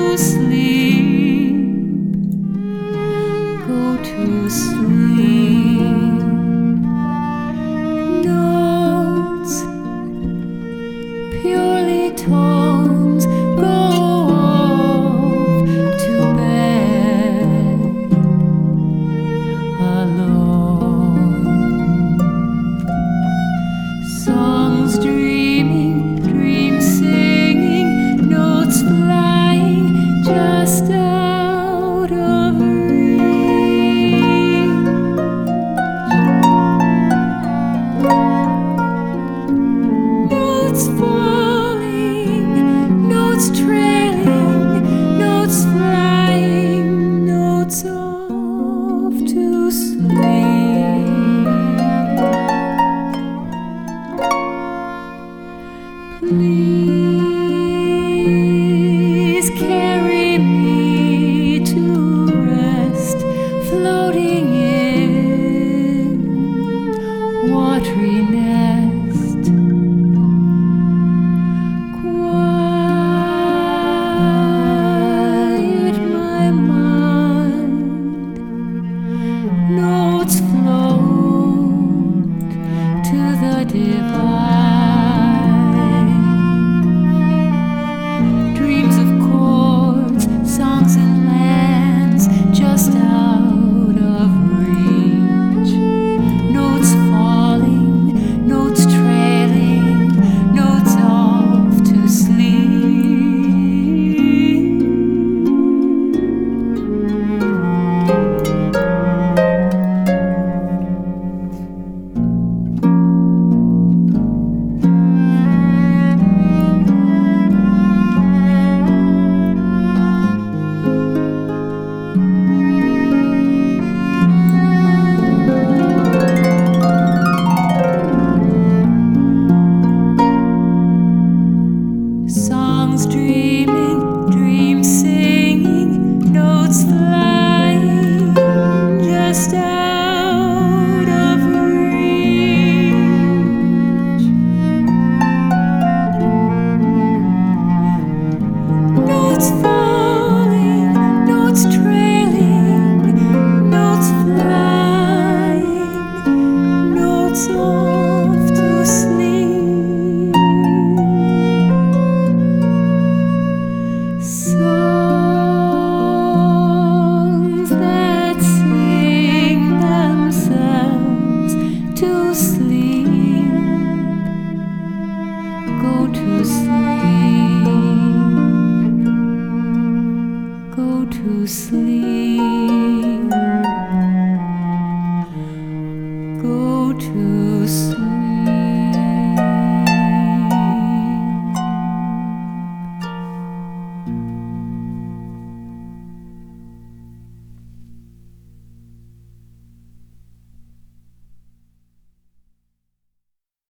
tones go off to bed alone. Songs dreaming, dreams singing, notes flying just out of reach. Notes falling, notes trailing, notes flying, notes off to sleep. Please carry me to rest, floating in watery nest. Quiet my mind, notes float to the divine. Dreams of chords, songs and lands just out of reach. Notes falling, notes trailing, notes off to sleep. Songs dreaming, dreams singing, notes flying just out of reach. Notes falling, notes trailing, notes flying, notes off to sleep. Songs that sing themselves to sleep, go to sleep, go to sleep.